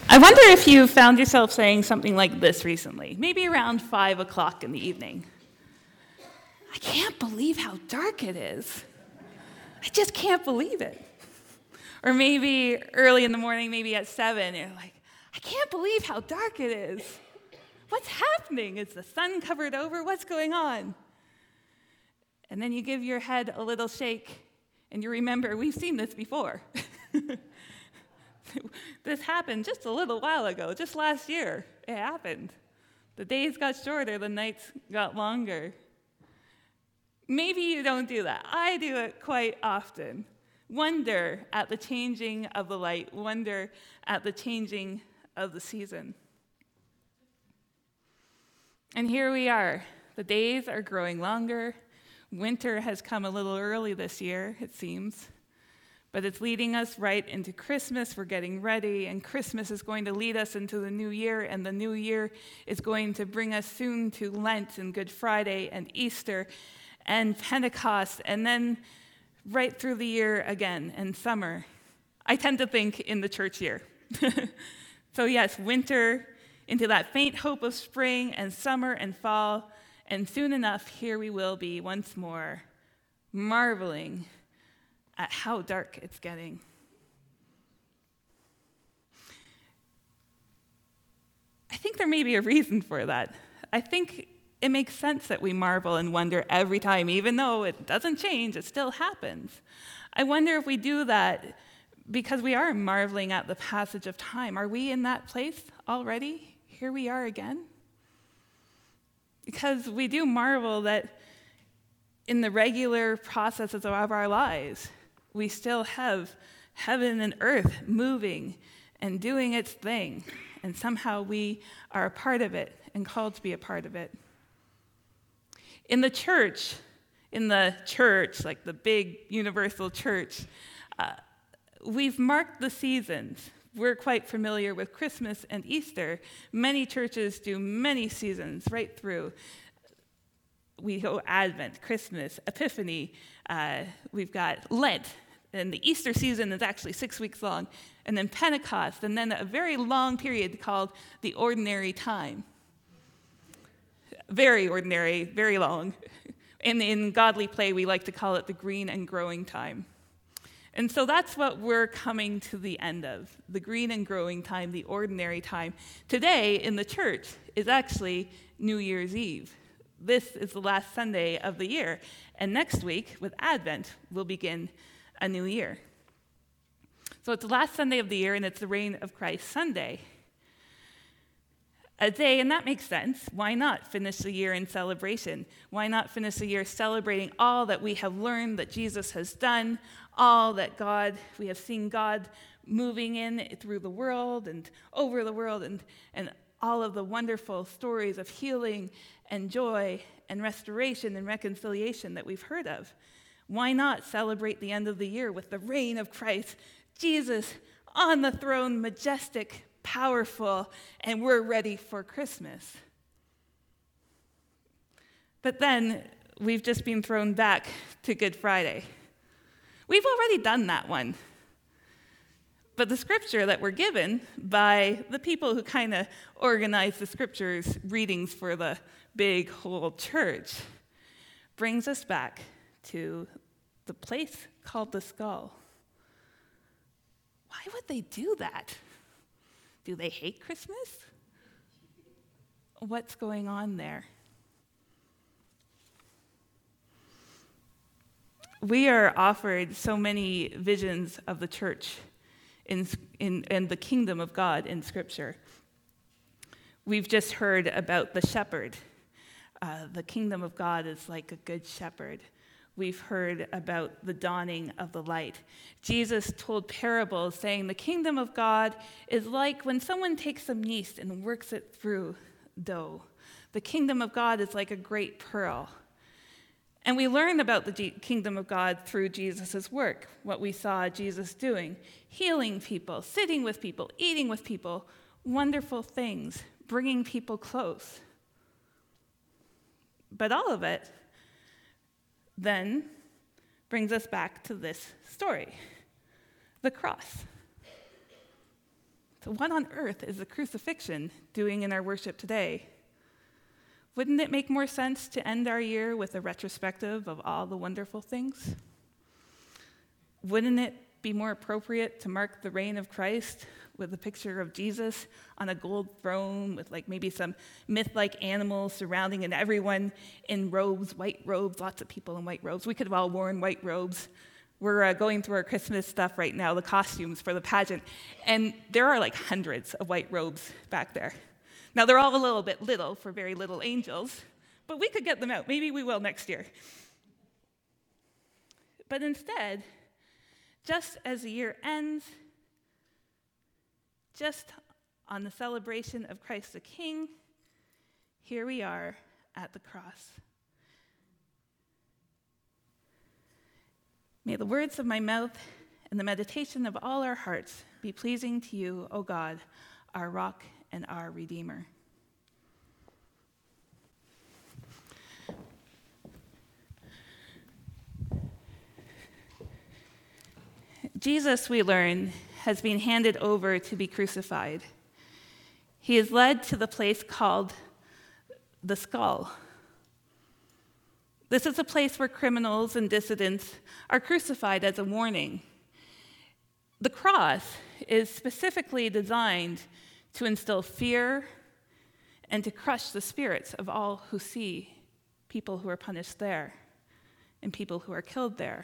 I wonder if you found yourself saying something like this recently, maybe around 5 o'clock in the evening. I can't believe how dark it is. I just can't believe it. Or maybe early in the morning, maybe at 7, you're like, I can't believe how dark it is. What's happening? Is the sun covered over? What's going on? And then you give your head a little shake, and you remember, we've seen this before. This happened just a little while ago, just last year. It happened. The days got shorter, the nights got longer. Maybe you don't do that. I do it quite often. Wonder at the changing of the light, wonder at the changing of the season. And here we are. The days are growing longer. Winter has come a little early this year, it seems. But it's leading us right into Christmas. We're getting ready, and Christmas is going to lead us into the new year, and the new year is going to bring us soon to Lent and Good Friday and Easter and Pentecost, and then right through the year again, and summer. I tend to think in the church year. So yes, winter into that faint hope of spring and summer and fall, and soon enough, here we will be once more, marveling at how dark it's getting. I think there may be a reason for that. I think it makes sense that we marvel and wonder every time, even though it doesn't change, it still happens. I wonder if we do that because we are marveling at the passage of time. Are we in that place already? Here we are again? Because we do marvel that in the regular processes of our lives, we still have heaven and earth moving and doing its thing, and somehow we are a part of it and called to be a part of it. In the church, like the big universal church, we've marked the seasons. We're quite familiar with Christmas and Easter. Many churches do many seasons right through. We go Advent, Christmas, Epiphany. We've got Lent, and the Easter season is actually 6 weeks long, and then Pentecost, and then a very long period called the ordinary time. Very ordinary, very long. And in godly play, we like to call it the green and growing time. And so that's what we're coming to the end of, the green and growing time, the ordinary time. Today in the church is actually New Year's Eve. This is the last Sunday of the year. And next week, with Advent, we'll begin a new year. So it's the last Sunday of the year, and it's the Reign of Christ Sunday. A day, and that makes sense. Why not finish the year in celebration? Why not finish the year celebrating all that we have learned that Jesus has done, all that we have seen God moving in through the world and over the world, and all of the wonderful stories of healing and joy and restoration and reconciliation that we've heard of. Why not celebrate the end of the year with the reign of Christ, Jesus on the throne, majestic, powerful, and we're ready for Christmas? But then we've just been thrown back to Good Friday. We've already done that one. But the scripture that we're given by the people who kind of organize the scriptures readings for the big whole church brings us back to the place called the skull. Why would they do that? Do they hate Christmas? What's going on there? We are offered so many visions of the church in the kingdom of God in Scripture. We've just heard about the shepherd. The kingdom of God is like a good shepherd. We've heard about the dawning of the light. Jesus told parables saying the kingdom of God is like when someone takes some yeast and works it through dough. The kingdom of God is like a great pearl. And we learn about the kingdom of God through Jesus' work, what we saw Jesus doing, healing people, sitting with people, eating with people, wonderful things, bringing people close. But all of it then brings us back to this story, the cross. So what on earth is the crucifixion doing in our worship today? Wouldn't it make more sense to end our year with a retrospective of all the wonderful things? Wouldn't it be more appropriate to mark the reign of Christ with a picture of Jesus on a gold throne with maybe some myth-like animals surrounding and everyone in robes, white robes, lots of people in white robes. We could have all worn white robes. We're going through our Christmas stuff right now, the costumes for the pageant, and there are hundreds of white robes back there. Now, they're all a little bit little for very little angels, but we could get them out. Maybe we will next year. But instead, just as the year ends, just on the celebration of Christ the King, here we are at the cross. May the words of my mouth and the meditation of all our hearts be pleasing to you, O God, our rock and our Redeemer. Jesus, we learn, has been handed over to be crucified. He is led to the place called the skull. This is a place where criminals and dissidents are crucified as a warning. The cross is specifically designed to instill fear and to crush the spirits of all who see people who are punished there and people who are killed there.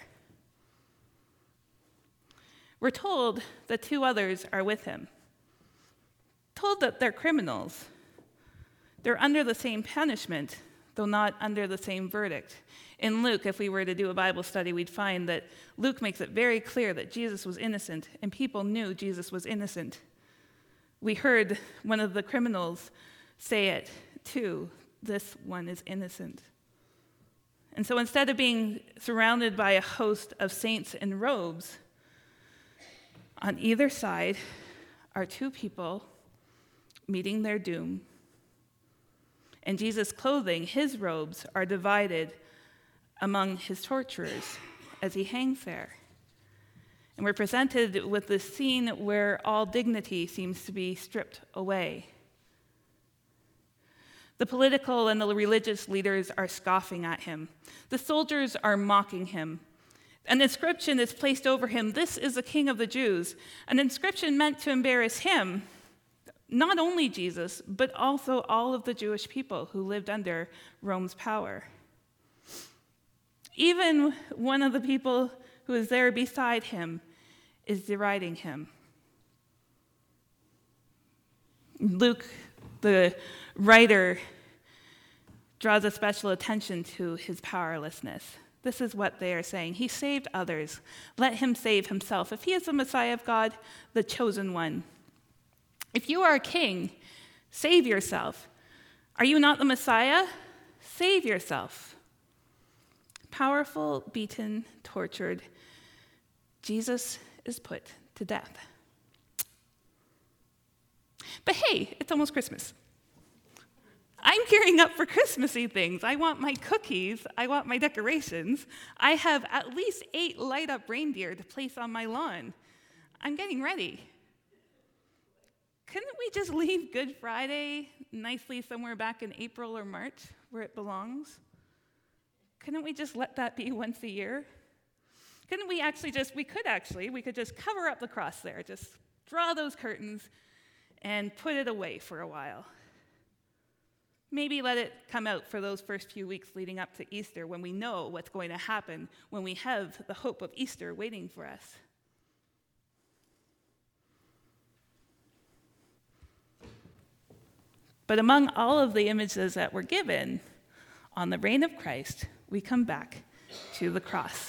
We're told that two others are with him, told that they're criminals. They're under the same punishment, though not under the same verdict. In Luke, if we were to do a Bible study, we'd find that Luke makes it very clear that Jesus was innocent, and people knew Jesus was innocent. We heard one of the criminals say it too, this one is innocent. And so instead of being surrounded by a host of saints in robes, on either side are two people meeting their doom. And Jesus' clothing, his robes, are divided among his torturers as he hangs there. And we're presented with this scene where all dignity seems to be stripped away. The political and the religious leaders are scoffing at him. The soldiers are mocking him. An inscription is placed over him, "This is the King of the Jews." An inscription meant to embarrass him, not only Jesus, but also all of the Jewish people who lived under Rome's power. Even one of the people who is there beside him is deriding him. Luke, the writer, draws a special attention to his powerlessness. This is what they are saying. He saved others. Let him save himself. If he is the Messiah of God, the chosen one. If you are a king, save yourself. Are you not the Messiah? Save yourself. Powerful, beaten, tortured, Jesus is put to death. But hey, it's almost Christmas. I'm gearing up for Christmassy things. I want my cookies. I want my decorations. I have at least 8 light-up reindeer to place on my lawn. I'm getting ready. Couldn't we just leave Good Friday nicely somewhere back in April or March where it belongs? Couldn't we just let that be once a year? Couldn't we we could just cover up the cross there, just draw those curtains and put it away for a while. Maybe let it come out for those first few weeks leading up to Easter when we know what's going to happen, when we have the hope of Easter waiting for us. But among all of the images that were given on the reign of Christ, we come back to the cross.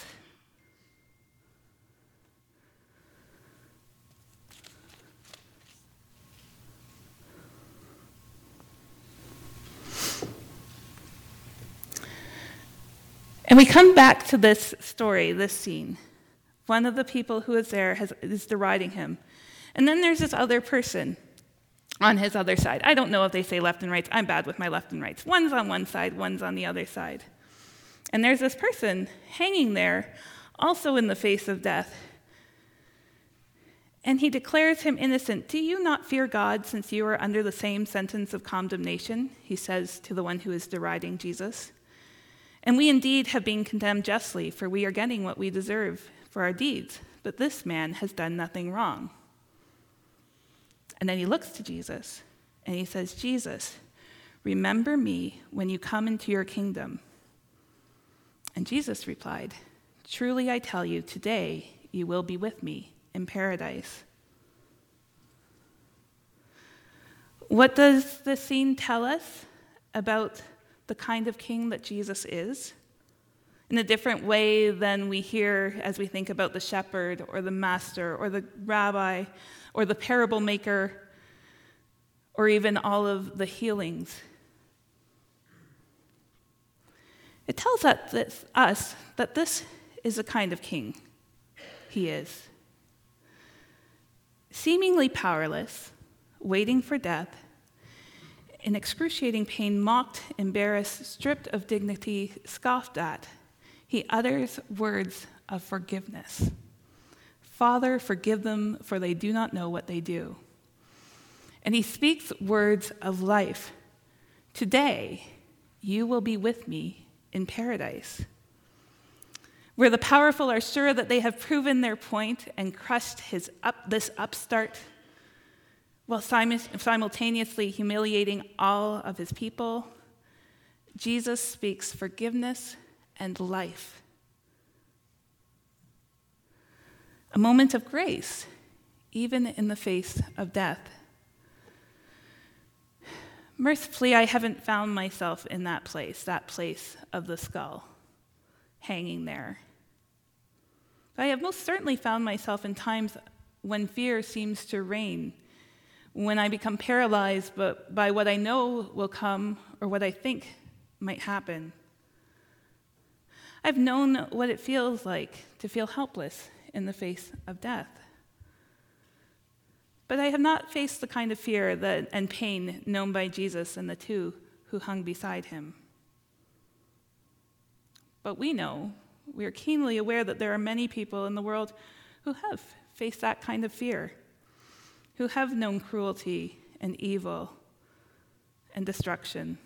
And we come back to this story, this scene. One of the people who is there is deriding him. And then there's this other person on his other side. I don't know if they say left and right. I'm bad with my left and rights. One's on one side, one's on the other side. And there's this person hanging there, also in the face of death. And he declares him innocent. Do you not fear God, since you are under the same sentence of condemnation? He says to the one who is deriding Jesus. And we indeed have been condemned justly, for we are getting what we deserve for our deeds. But this man has done nothing wrong. And then he looks to Jesus, and he says, Jesus, remember me when you come into your kingdom. And Jesus replied, truly I tell you, today you will be with me in paradise. What does this scene tell us about the kind of king that Jesus is? In a different way than we hear as we think about the shepherd or the master or the rabbi or the parable maker or even all of the healings. It tells us that this is the kind of king he is. Seemingly powerless, waiting for death, in excruciating pain, mocked, embarrassed, stripped of dignity, scoffed at, he utters words of forgiveness. Father, forgive them, for they do not know what they do. And he speaks words of life. Today, you will be with me in paradise, where the powerful are sure that they have proven their point and crushed this upstart, while simultaneously humiliating all of his people. Jesus speaks forgiveness and life. A moment of grace, even in the face of death. Mercifully, I haven't found myself in that place of the skull, hanging there. I have most certainly found myself in times when fear seems to reign, when I become paralyzed by what I know will come or what I think might happen. I've known what it feels like to feel helpless in the face of death. But I have not faced the kind of fear and pain known by Jesus and the two who hung beside him. But we are keenly aware that there are many people in the world who have faced that kind of fear, who have known cruelty and evil and destruction.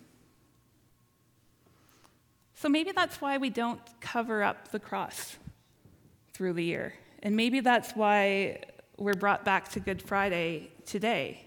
So maybe that's why we don't cover up the cross through the year. And maybe that's why we're brought back to Good Friday today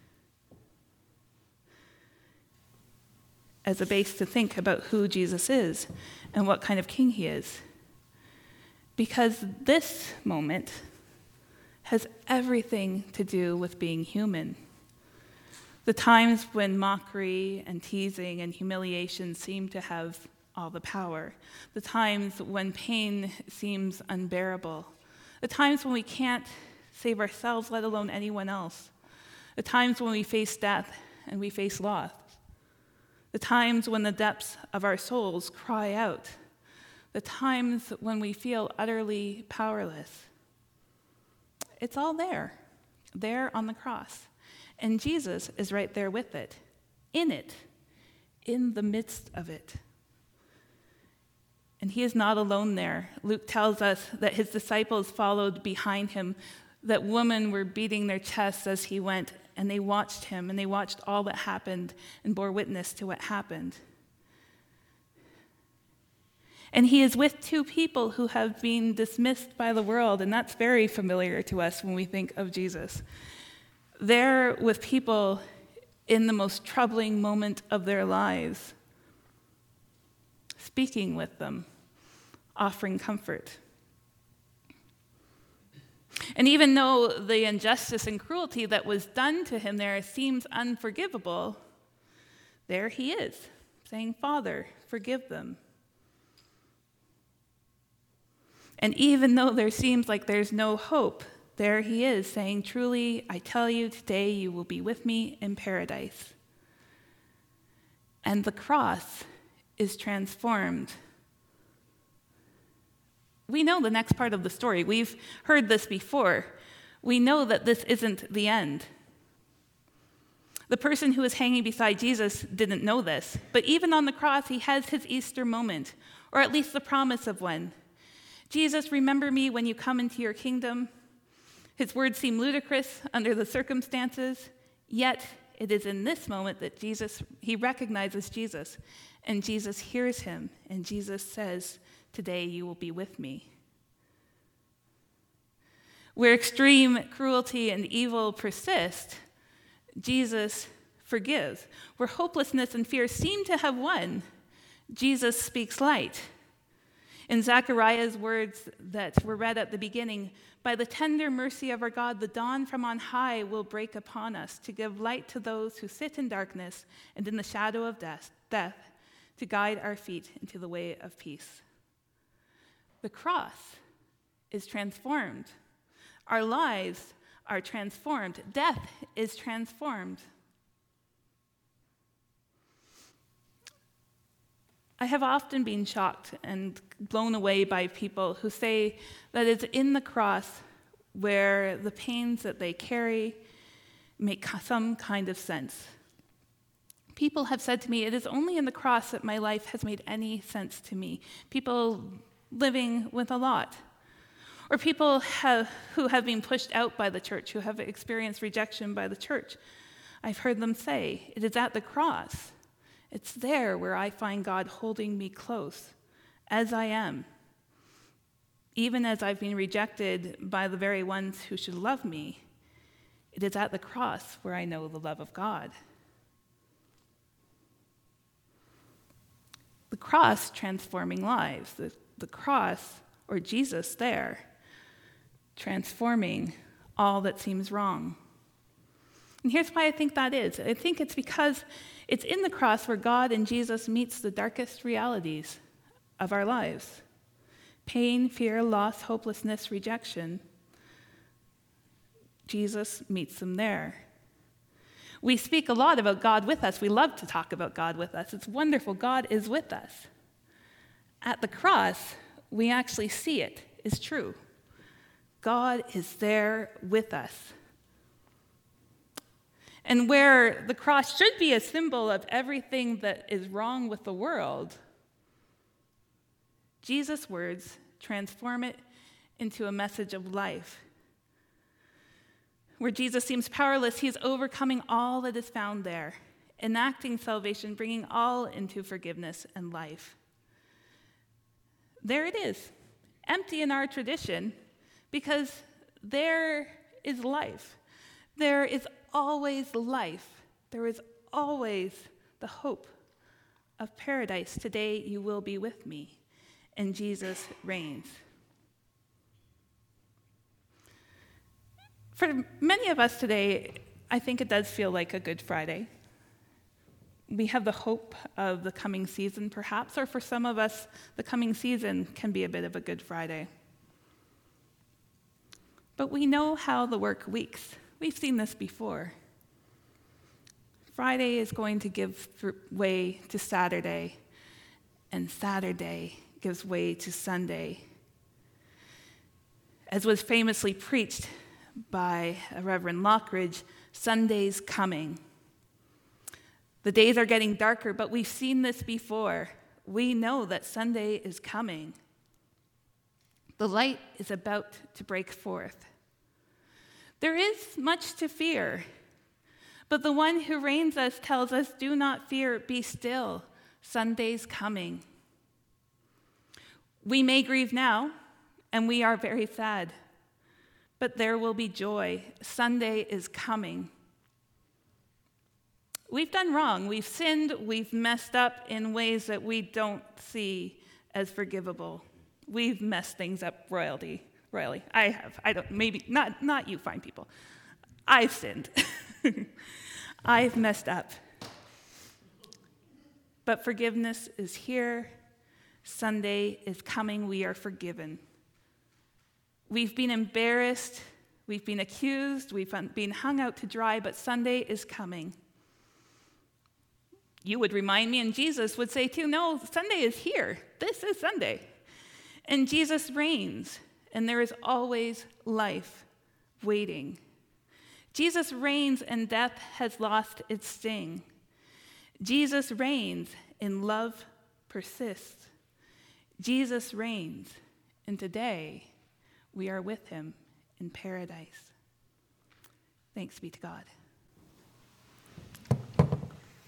as a base to think about who Jesus is and what kind of king he is. Because this moment has everything to do with being human. The times when mockery and teasing and humiliation seem to have all the power. The times when pain seems unbearable. The times when we can't save ourselves, let alone anyone else. The times when we face death and we face loss. The times when the depths of our souls cry out. The times when we feel utterly powerless. It's all there on the cross. And Jesus is right there with it, in the midst of it. And he is not alone there. Luke tells us that his disciples followed behind him, that women were beating their chests as he went, and they watched him, and they watched all that happened and bore witness to what happened. And he is with two people who have been dismissed by the world, and that's very familiar to us when we think of Jesus. They're with people in the most troubling moment of their lives, speaking with them, offering comfort. And even though the injustice and cruelty that was done to him there seems unforgivable, there he is, saying, Father, forgive them. And even though there seems like there's no hope, there he is, saying, truly, I tell you, today you will be with me in paradise. And the cross is transformed. We know the next part of the story. We've heard this before. We know that this isn't the end. The person who is hanging beside Jesus didn't know this, but even on the cross, he has his Easter moment, or at least the promise of one. Jesus, remember me when you come into your kingdom. His words seem ludicrous under the circumstances, yet it is in this moment that he recognizes Jesus, and Jesus hears him, and Jesus says, "Today you will be with me." Where extreme cruelty and evil persist, Jesus forgives. Where hopelessness and fear seem to have won, Jesus speaks light. In Zechariah's words that were read at the beginning, "By the tender mercy of our God, the dawn from on high will break upon us to give light to those who sit in darkness and in the shadow of death, to guide our feet into the way of peace." The cross is transformed. Our lives are transformed. Death is transformed. I have often been shocked and blown away by people who say that it's in the cross where the pains that they carry make some kind of sense. People have said to me, "It is only in the cross that my life has made any sense to me." People living with a lot. Or people who have been pushed out by the church, who have experienced rejection by the church. I've heard them say, "It is at the cross. It's there where I find God holding me close, as I am, even as I've been rejected by the very ones who should love me. It is at the cross where I know the love of God." The cross transforming lives. The cross, or Jesus there, transforming all that seems wrong. And here's why I think that is. I think it's because it's in the cross where God and Jesus meets the darkest realities of our lives. Pain, fear, loss, hopelessness, rejection. Jesus meets them there. We speak a lot about God with us. We love to talk about God with us. It's wonderful. God is with us. At the cross, we actually see it is true. God is there with us. And where the cross should be a symbol of everything that is wrong with the world, Jesus' words transform it into a message of life. Where Jesus seems powerless, he is overcoming all that is found there, enacting salvation, bringing all into forgiveness and life. There it is, empty in our tradition, because there is life. There is always life. There is always the hope of paradise. Today you will be with me, and Jesus reigns. For many of us today, I think it does feel like a Good Friday. We have the hope of the coming season, perhaps, or for some of us, the coming season can be a bit of a Good Friday. But we know how the work weeks. We've seen this before. Friday is going to give way to Saturday, and Saturday gives way to Sunday. As was famously preached by Reverend Lockridge, Sunday's coming. The days are getting darker, but we've seen this before. We know that Sunday is coming. The light is about to break forth. There is much to fear, but the one who reigns us tells us, "Do not fear, be still. Sunday's coming." We may grieve now, and we are very sad, but there will be joy. Sunday is coming. We've done wrong. We've sinned. We've messed up in ways that we don't see as forgivable. We've messed things up royally. I have. I don't. Maybe not you fine people. I've sinned. I've messed up. But forgiveness is here. Sunday is coming. We are forgiven. We've been embarrassed. We've been accused. We've been hung out to dry, but Sunday is coming. You would remind me, and Jesus would say too, "No, Sunday is here. This is Sunday." And Jesus reigns, and there is always life waiting. Jesus reigns, and death has lost its sting. Jesus reigns, and love persists. Jesus reigns, and today we are with him in paradise. Thanks be to God.